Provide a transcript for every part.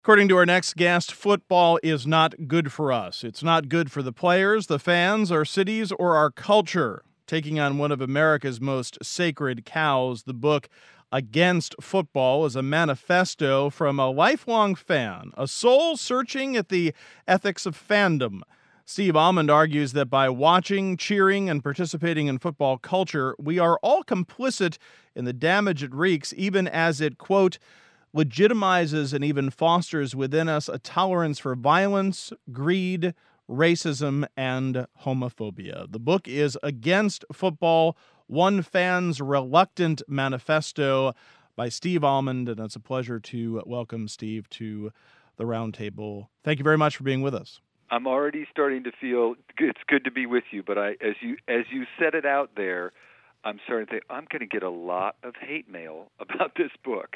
According to our next guest, football is not good for us. It's not good for the players, the fans, our cities, or our culture. Taking on one of America's most sacred cows, the book Against Football is a manifesto from a lifelong fan, a soul searching at the ethics of fandom. Steve Almond argues that by watching, cheering, and participating in football culture, we are all complicit in the damage it wreaks, even as it, quote, legitimizes and even fosters within us a tolerance for violence, greed, racism, and homophobia. The book is Against Football, One Fan's Reluctant Manifesto by Steve Almond, and it's a pleasure to welcome Steve to the roundtable. Thank you very much for being with us. I'm already starting to feel it's good to be with you, but as you said it out there, I'm starting to think I'm going to get a lot of hate mail about this book.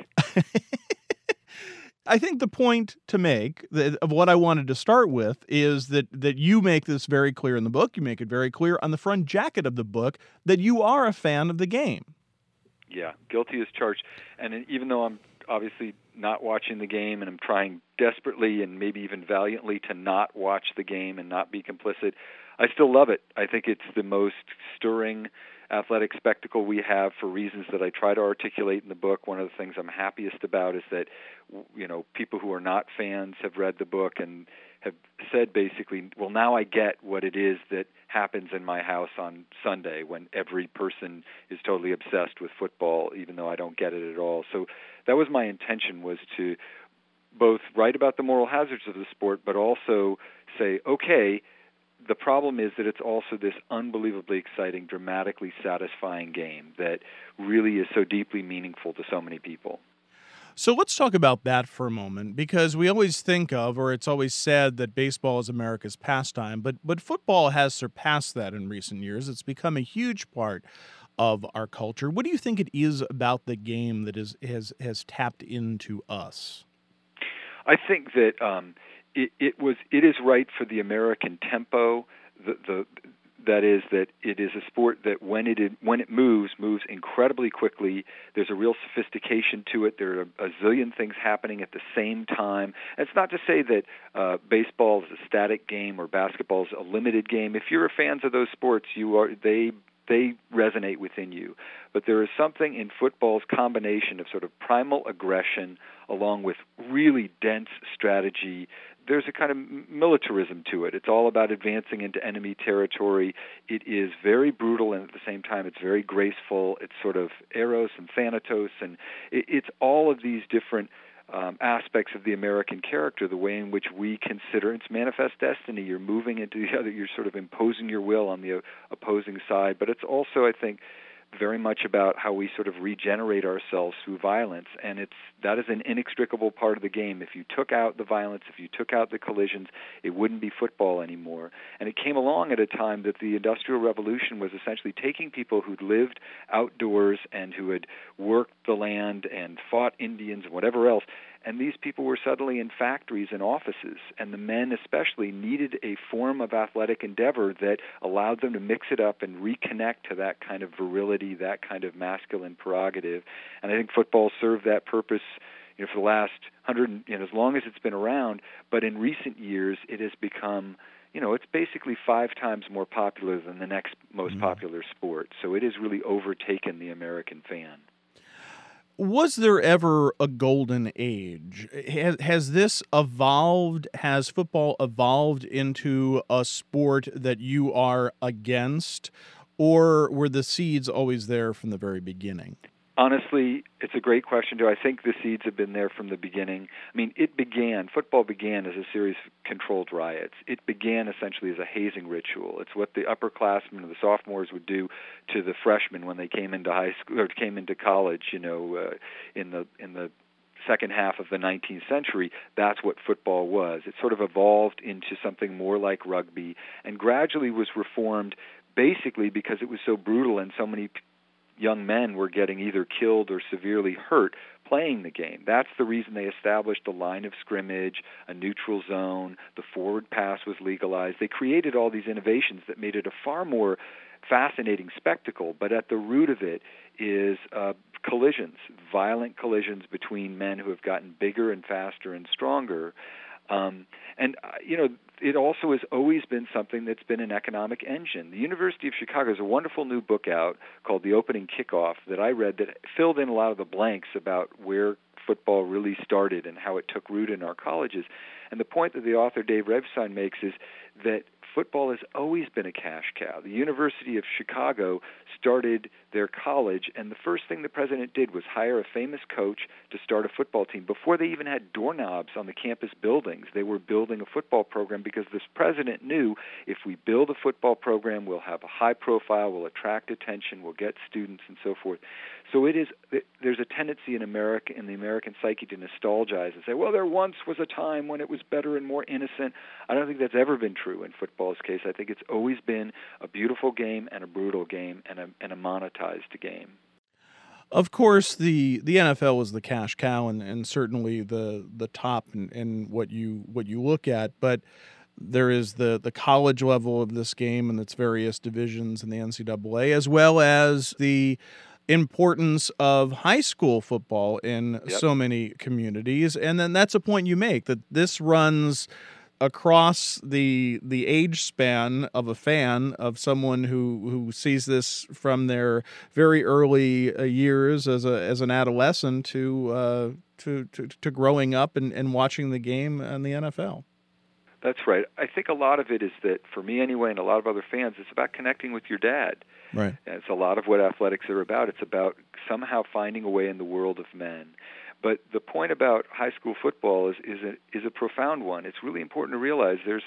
I think the point to make of what I wanted to start with is that you make this very clear in the book. You make it very clear on the front jacket of the book that you are a fan of the game. Yeah, guilty as charged. And even though I'm obviously not watching the game and I'm trying desperately and maybe even valiantly to not watch the game and not be complicit, I still love it. I think it's the most stirring athletic spectacle we have for reasons that I try to articulate in the book. One of the things I'm happiest about is that, people who are not fans have read the book and have said basically, well, now I get what it is that happens in my house on Sunday when every person is totally obsessed with football, even though I don't get it at all. So that was my intention, was to both write about the moral hazards of the sport, but also say, okay, the problem is that it's also this unbelievably exciting, dramatically satisfying game that really is so deeply meaningful to so many people. So let's talk about that for a moment, because we always think of, or it's always said, that baseball is America's pastime, but football has surpassed that in recent years. It's become a huge part of our culture. What do you think it is about the game that has tapped into us? I think that it is right for the American tempo. That is that it is a sport that when it moves incredibly quickly. There's a real sophistication to it. There are a zillion things happening at the same time. And it's not to say that baseball is a static game or basketball is a limited game. If you're fans of those sports, they resonate within you. But there is something in football's combination of sort of primal aggression along with really dense strategy. There's a kind of militarism to it. It's all about advancing into enemy territory. It is very brutal, and at the same time it's very graceful. It's sort of Eros and Thanatos, and it's all of these different aspects of the American character, the way in which we consider it's manifest destiny. You're moving into the other, you're sort of imposing your will on the opposing side. But it's also, I think, very much about how we sort of regenerate ourselves through violence, and that is an inextricable part of the game. If you took out the violence, if you took out the collisions, it wouldn't be football anymore. And it came along at a time that the Industrial Revolution was essentially taking people who'd lived outdoors and who had worked the land and fought Indians and whatever else, and these people were suddenly in factories and offices, and the men especially needed a form of athletic endeavor that allowed them to mix it up and reconnect to that kind of virility, that kind of masculine prerogative. And I think football served that purpose for the last as long as it's been around. But in recent years, it has become, it's basically 5 times more popular than the next most popular sport. So it has really overtaken the American fan. Was there ever a golden age? Has this evolved? Has football evolved into a sport that you are against? Or were the seeds always there from the very beginning? Honestly, it's a great question, too. I think the seeds have been there from the beginning. I mean, football began as a series of controlled riots. It began essentially as a hazing ritual. It's what the upperclassmen and the sophomores would do to the freshmen when they came into high school or came into college, in the second half of the 19th century. That's what football was. It sort of evolved into something more like rugby and gradually was reformed basically because it was so brutal and so many young men were getting either killed or severely hurt playing the game. That's the reason they established a line of scrimmage, a neutral zone, the forward pass was legalized. They created all these innovations that made it a far more fascinating spectacle, but at the root of it is collisions, violent collisions between men who have gotten bigger and faster and stronger. It also has always been something that's been an economic engine. The University of Chicago has a wonderful new book out called The Opening Kickoff that I read that filled in a lot of the blanks about where football really started and how it took root in our colleges. And the point that the author Dave Revsine makes is that football has always been a cash cow. The University of Chicago started their college, and the first thing the president did was hire a famous coach to start a football team. Before they even had doorknobs on the campus buildings, they were building a football program because this president knew if we build a football program, we'll have a high profile, we'll attract attention, we'll get students, and so forth. So there's a tendency in America, in the American psyche, to nostalgize and say, well, there once was a time when it was better and more innocent. I don't think that's ever been true in football's case. I think it's always been a beautiful game and a brutal game and a monetized game. Of course, the NFL is the cash cow and certainly the top in what you look at, but there is the college level of this game and its various divisions in the NCAA, as well as the importance of high school football in so many communities. And then that's a point you make, that this runs across the age span of a fan, of someone who sees this from their very early years as an adolescent to growing up and watching the game in the NFL. That's right. I think a lot of it is that, for me anyway, and a lot of other fans, it's about connecting with your dad. Right. And it's a lot of what athletics are about. It's about somehow finding a way in the world of men. But the point about high school football is a profound one. It's really important to realize there's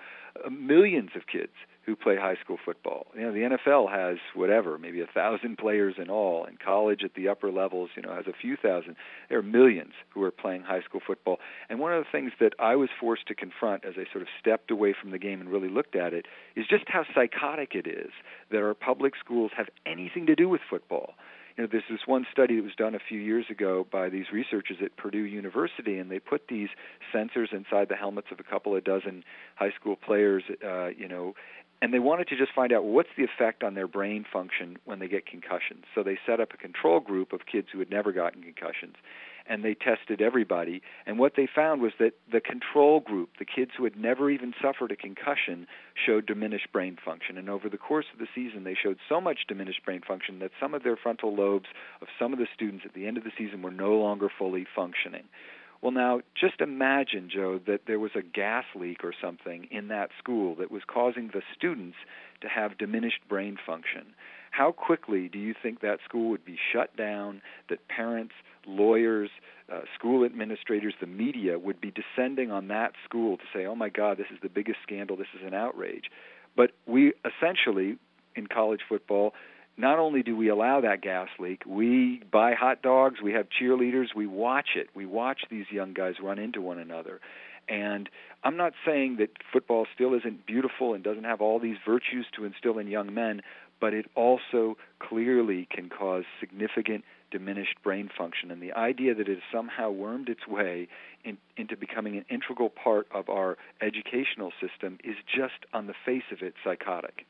millions of kids who play high school football. The NFL has maybe 1,000 players in all, and college at the upper levels has a few thousand. There are millions who are playing high school football. And one of the things that I was forced to confront as I sort of stepped away from the game and really looked at it is just how psychotic it is that our public schools have anything to do with football. There's this one study that was done a few years ago by these researchers at Purdue University, and they put these sensors inside the helmets of a couple of dozen high school players, and they wanted to just find out what's the effect on their brain function when they get concussions. So they set up a control group of kids who had never gotten concussions, and they tested everybody. And what they found was that the control group, the kids who had never even suffered a concussion, showed diminished brain function. And over the course of the season, they showed so much diminished brain function that some of their frontal lobes of some of the students at the end of the season were no longer fully functioning. Well, now, just imagine, Joe, that there was a gas leak or something in that school that was causing the students to have diminished brain function. How quickly do you think that school would be shut down, that parents, lawyers, school administrators, the media would be descending on that school to say, oh, my God, this is the biggest scandal, this is an outrage? But we essentially, in college football, not only do we allow that gas leak, we buy hot dogs, we have cheerleaders, we watch it. We watch these young guys run into one another. And I'm not saying that football still isn't beautiful and doesn't have all these virtues to instill in young men, but it also clearly can cause significant diminished brain function. And the idea that it has somehow wormed its way into becoming an integral part of our educational system is just, on the face of it, psychotic.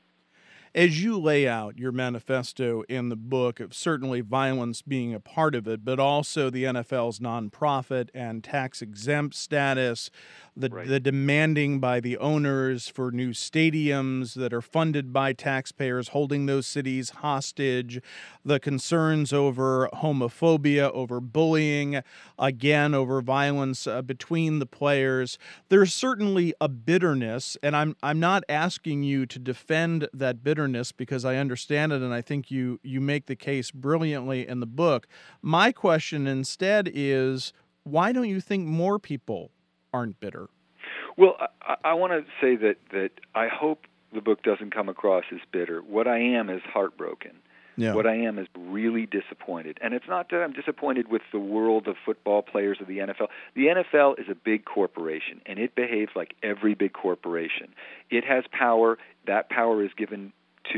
As you lay out your manifesto in the book, of certainly violence being a part of it, but also the NFL's nonprofit and tax-exempt status, the demanding by the owners for new stadiums that are funded by taxpayers, holding those cities hostage, the concerns over homophobia, over bullying, again, over violence between the players. There's certainly a bitterness, and I'm not asking you to defend that bitterness, because I understand it, and I think you make the case brilliantly in the book. My question instead is, why don't you think more people aren't bitter? Well, I want to say that I hope the book doesn't come across as bitter. What I am is heartbroken. Yeah. What I am is really disappointed. And it's not that I'm disappointed with the world of football players of the NFL. The NFL is a big corporation, and it behaves like every big corporation. It has power. That power is given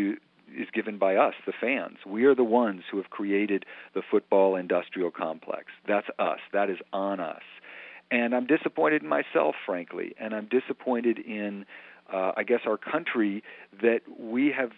by us, the fans. We are the ones who have created the football industrial complex. That's us. That is on us. And I'm disappointed in myself, frankly, and I'm disappointed in, I guess, our country, that we have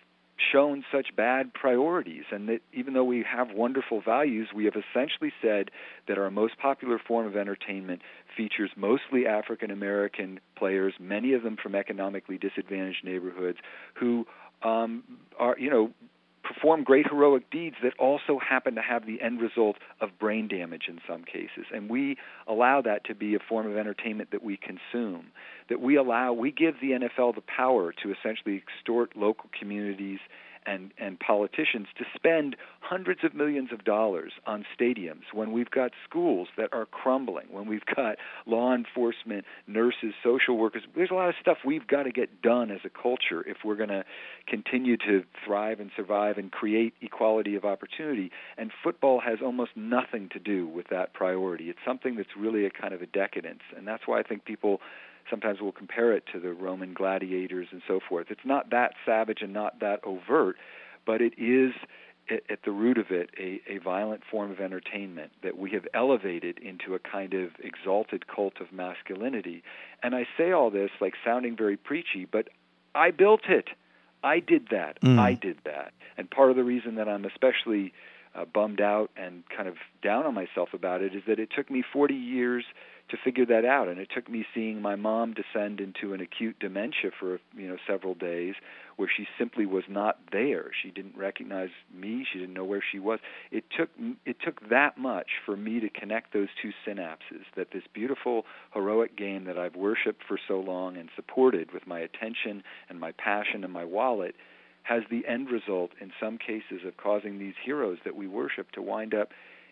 shown such bad priorities, and that even though we have wonderful values, we have essentially said that our most popular form of entertainment features mostly African American players, many of them from economically disadvantaged neighborhoods, who are, perform great heroic deeds that also happen to have the end result of brain damage in some cases. And we allow that to be a form of entertainment that we consume, that we give the NFL the power to essentially extort local communities and politicians to spend hundreds of millions of dollars on stadiums when we've got schools that are crumbling, when we've got law enforcement, nurses, social workers. There's a lot of stuff we've got to get done as a culture if we're going to continue to thrive and survive and create equality of opportunity. And football has almost nothing to do with that priority. It's something that's really a kind of a decadence, and that's why I think people sometimes we'll compare it to the Roman gladiators and so forth. It's not that savage and not that overt, but it is, at the root of it, a violent form of entertainment that we have elevated into a kind of exalted cult of masculinity. And I say all this like sounding very preachy, but I built it. I did that. I did that. And part of the reason that I'm especially bummed out and kind of down on myself about it is that it took me 40 years to figure that out, and it took me seeing my mom descend into an acute dementia for several days, where she simply was not there. She didn't recognize me. She didn't know where she was. It took that much for me to connect those two synapses. That this beautiful heroic game that I've worshipped for so long and supported with my attention and my passion and my wallet has the end result, in some cases, of causing these heroes that we worship to wind up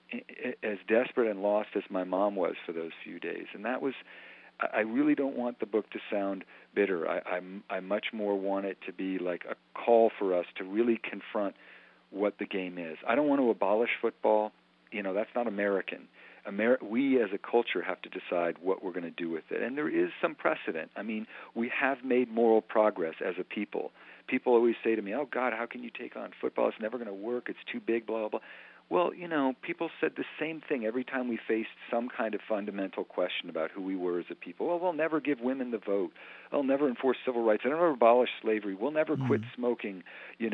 as desperate and lost as my mom was for those few days. And that was, I really don't want the book to sound bitter. I much more want it to be like a call for us to really confront what the game is. I don't want to abolish football. That's not American. We as a culture have to decide what we're going to do with it. And there is some precedent. I mean, we have made moral progress as a people. People always say to me, oh, God, how can you take on football? It's never going to work. It's too big, blah, blah, blah. Well, people said the same thing every time we faced some kind of fundamental question about who we were as a people. Well, we'll never give women the vote. We'll never enforce civil rights. We'll never abolish slavery. We'll never quit smoking.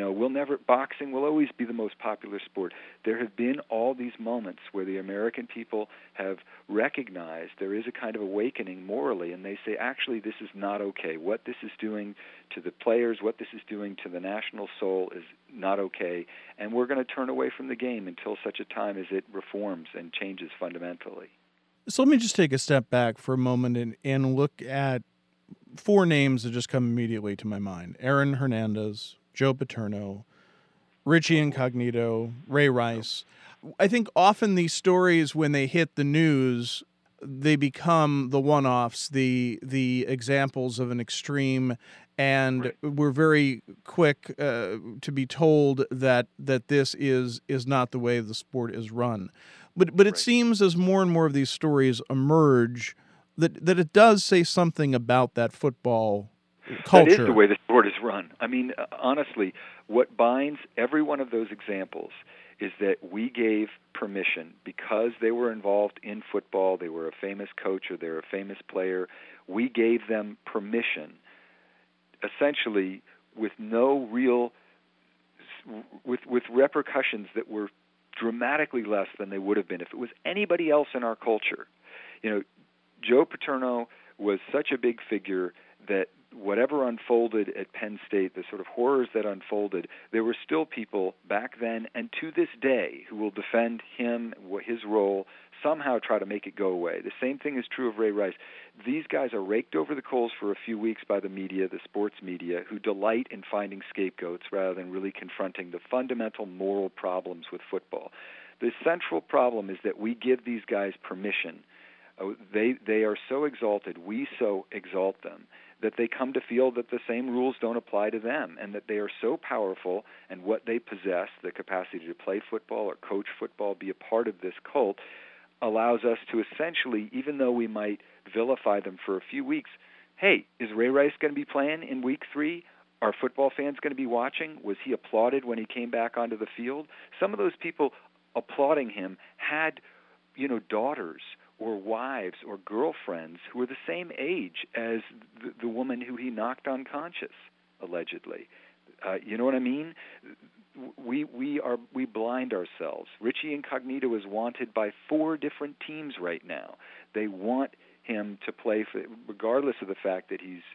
Boxing will always be the most popular sport. There have been all these moments where the American people have recognized there is a kind of awakening morally, and they say, actually, this is not okay. What this is doing to the players, what this is doing to the national soul is not okay, and we're going to turn away from the game until such a time as it reforms and changes fundamentally. So let me just take a step back for a moment and look at four names that just come immediately to my mind. Aaron Hernandez, Joe Paterno, Richie Incognito, Ray Rice. I think often these stories, when they hit the news, they become the one-offs, the examples of an extreme, and we're very quick to be told that this is not the way the sport is run. But it seems as more and more of these stories emerge that it does say something about that football culture. That is the way the sport is run. I mean, honestly, what binds every one of those examples is that we gave permission because they were involved in football, they were a famous coach or they were a famous player, we gave them permission, essentially with no real, with repercussions that were dramatically less than they would have been if it was anybody else in our culture. Joe Paterno was such a big figure that whatever unfolded at Penn State, the sort of horrors that unfolded, there were still people back then and to this day who will defend him, his role, somehow try to make it go away. The same thing is true of Ray Rice. These guys are raked over the coals for a few weeks by the media, the sports media, who delight in finding scapegoats rather than really confronting the fundamental moral problems with football. The central problem is that we give these guys permission. They are so exalted, we so exalt them, that they come to feel that the same rules don't apply to them, and that they are so powerful, and what they possess, the capacity to play football or coach football, be a part of this cult, allows us to essentially, even though we might vilify them for a few weeks, hey, is Ray Rice going to be playing in week 3? Are football fans going to be watching? Was he applauded when he came back onto the field? Some of those people applauding him had, daughters or wives or girlfriends who were the same age as the woman who he knocked unconscious, allegedly. You know what I mean? We blind ourselves. Richie Incognito is wanted by 4 different teams right now. They want him to play for, regardless of the fact that he's,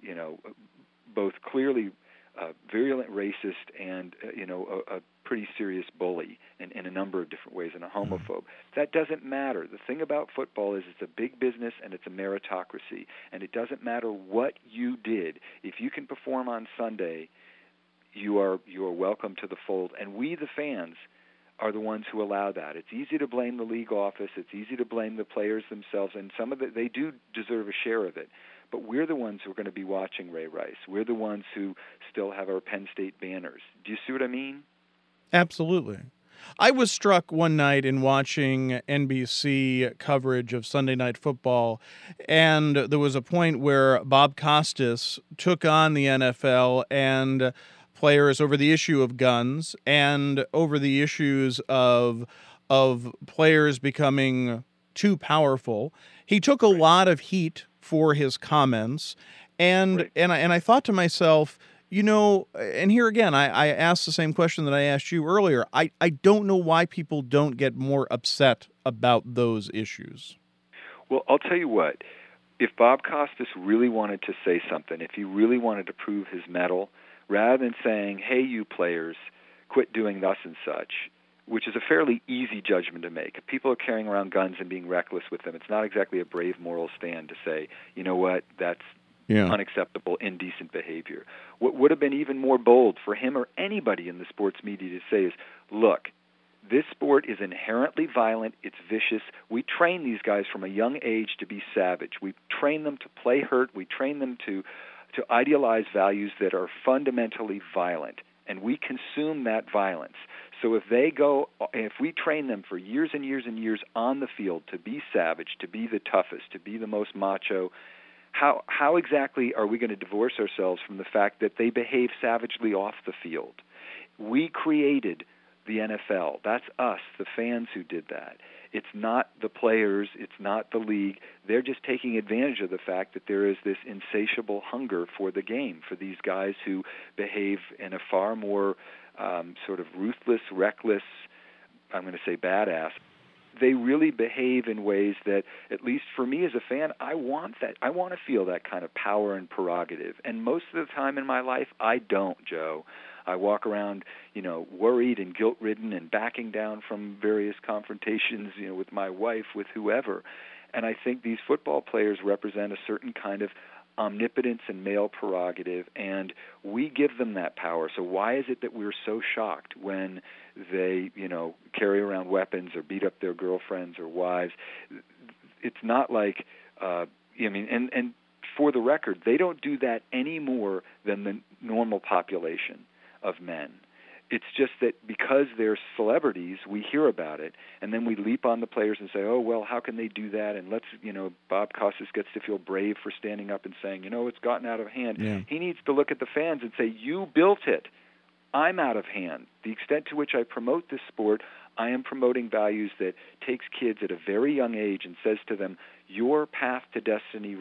both clearly virulent racist and a pretty serious bully in a number of different ways, and a homophobe. That doesn't matter. The thing about football is it's a big business and it's a meritocracy, and it doesn't matter what you did. If you can perform on Sunday, you are welcome to the fold, and we, the fans, are the ones who allow that. It's easy to blame the league office. It's easy to blame the players themselves, and some of it, they do deserve a share of it. But we're the ones who are going to be watching Ray Rice. We're the ones who still have our Penn State banners. Do you see what I mean? Absolutely. I was struck one night in watching NBC coverage of Sunday Night Football, and there was a point where Bob Costas took on the NFL and players over the issue of guns and over the issues of players becoming too powerful. He took a lot of heat for his comments, and I thought to myself, and here again, I asked the same question that I asked you earlier. I don't know why people don't get more upset about those issues. Well, I'll tell you what. If Bob Costas really wanted to say something, if he really wanted to prove his mettle, rather than saying, hey, you players, quit doing thus and such, which is a fairly easy judgment to make. If people are carrying around guns and being reckless with them, it's not exactly a brave moral stand to say, you know what, that's unacceptable, indecent behavior. What would have been even more bold for him or anybody in the sports media to say is, look, this sport is inherently violent, it's vicious. We train these guys from a young age to be savage. We train them to play hurt. We train them to idealize values that are fundamentally violent, and we consume that violence. So if we train them for years and years and years on the field to be savage, to be the toughest, to be the most macho, how exactly are we going to divorce ourselves from the fact that they behave savagely off the field? We created the NFL. That's us, the fans, who did that. It's not the players. It's not the league. They're just taking advantage of the fact that there is this insatiable hunger for the game, for these guys who behave in a far more sort of ruthless, reckless, I'm going to say badass. They really behave in ways that, at least for me as a fan, I want that. I want to feel that kind of power and prerogative. And most of the time in my life, I don't, Joe. I walk around, worried and guilt-ridden and backing down from various confrontations, with my wife, with whoever. And I think these football players represent a certain kind of omnipotence and male prerogative, and we give them that power. So why is it that we're so shocked when they, carry around weapons or beat up their girlfriends or wives? It's not like, and for the record, they don't do that any more than the normal population of men. It's just that because they're celebrities, we hear about it, and then we leap on the players and say, oh, well, how can they do that? And let's, Bob Costas gets to feel brave for standing up and saying, it's gotten out of hand. Yeah. He needs to look at the fans and say, you built it. I'm out of hand. The extent to which I promote this sport, I am promoting values that takes kids at a very young age and says to them, your path to destiny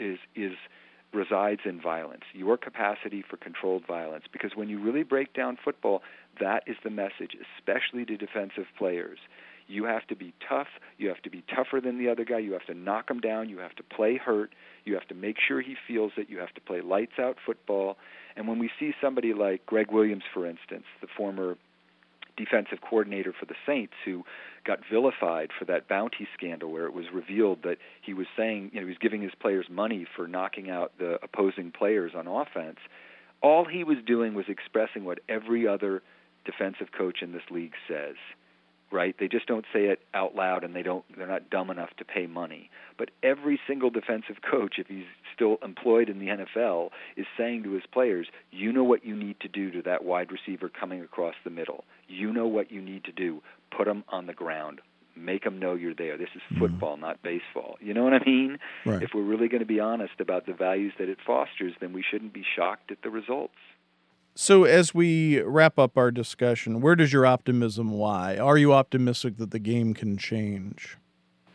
resides in violence, your capacity for controlled violence. Because when you really break down football, that is the message, especially to defensive players. You have to be tough. You have to be tougher than the other guy. You have to knock him down. You have to play hurt. You have to make sure he feels it. You have to play lights-out football. And when we see somebody like Greg Williams, for instance, the former defensive coordinator for the Saints, who got vilified for that bounty scandal where it was revealed that he was saying, he was giving his players money for knocking out the opposing players on offense. All he was doing was expressing what every other defensive coach in this league says, right? They just don't say it out loud, and they're not dumb enough to pay money. But every single defensive coach, if he's still employed in the NFL, is saying to his players, you know what you need to do to that wide receiver coming across the middle. You know what you need to do. Put them on the ground. Make them know you're there. This is football, not baseball. You know what I mean? Right. If we're really going to be honest about the values that it fosters, then we shouldn't be shocked at the results. So as we wrap up our discussion, where does your optimism lie? Are you optimistic that the game can change?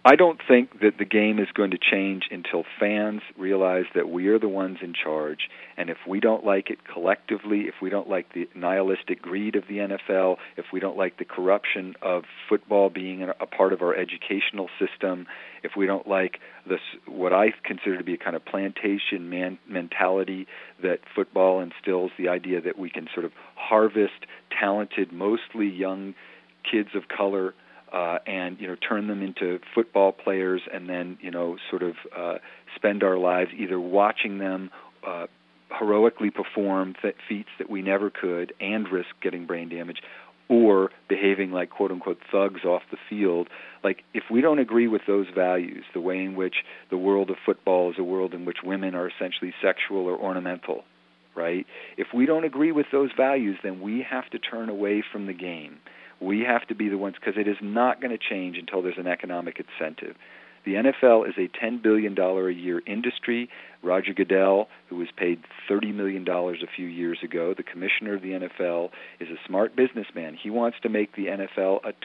I don't think that the game is going to change until fans realize that we are the ones in charge, and if we don't like it collectively, if we don't like the nihilistic greed of the NFL, if we don't like the corruption of football being a part of our educational system, if we don't like this, what I consider to be a kind of plantation mentality that football instills, the idea that we can sort of harvest talented, mostly young kids of color, and turn them into football players, and then sort of spend our lives either watching them heroically perform feats that we never could and risk getting brain damage, or behaving like quote unquote thugs off the field. Like, if we don't agree with those values, the way in which the world of football is a world in which women are essentially sexual or ornamental, right? If we don't agree with those values, then we have to turn away from the game. We have to be the ones, because it is not going to change until there's an economic incentive. The NFL is a $10 billion a year industry. Roger Goodell, who was paid $30 million a few years ago, the commissioner of the NFL, is a smart businessman. He wants to make the NFL a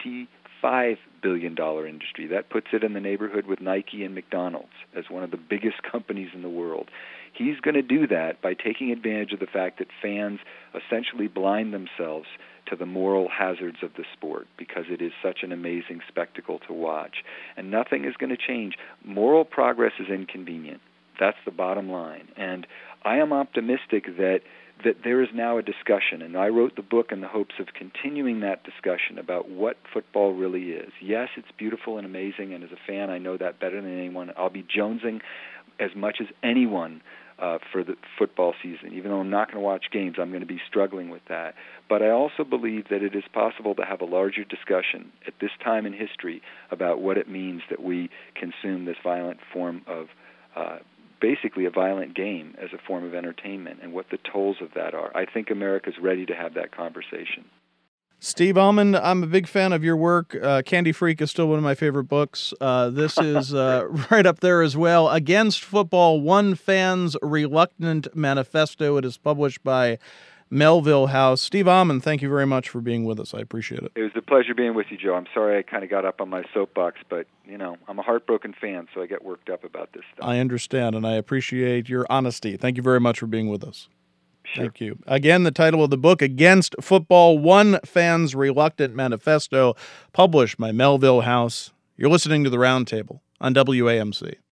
$25 billion industry. That puts it in the neighborhood with Nike and McDonald's as one of the biggest companies in the world. He's going to do that by taking advantage of the fact that fans essentially blind themselves to the moral hazards of the sport, because it is such an amazing spectacle to watch. And nothing is going to change. Moral progress is inconvenient. That's the bottom line. And I am optimistic that there is now a discussion, and I wrote the book in the hopes of continuing that discussion about what football really is. Yes, it's beautiful and amazing, and as a fan, I know that better than anyone. I'll be jonesing as much as anyone for the football season. Even though I'm not going to watch games, I'm going to be struggling with that. But I also believe that it is possible to have a larger discussion at this time in history about what it means that we consume this violent form of basically a violent game as a form of entertainment, and what the tolls of that are. I think America's ready to have that conversation. Steve Almond, I'm a big fan of your work. Candy Freak is still one of my favorite books. This is right up there as well. Against Football, One Fan's Reluctant Manifesto. It is published by Melville House. Steve Almond, thank you very much for being with us. I appreciate it. It was a pleasure being with you, Joe. I'm sorry I kind of got up on my soapbox, but, I'm a heartbroken fan, so I get worked up about this stuff. I understand, and I appreciate your honesty. Thank you very much for being with us. Sure. Thank you. Again, the title of the book, Against Football, One Fan's Reluctant Manifesto, published by Melville House. You're listening to The Roundtable on WAMC.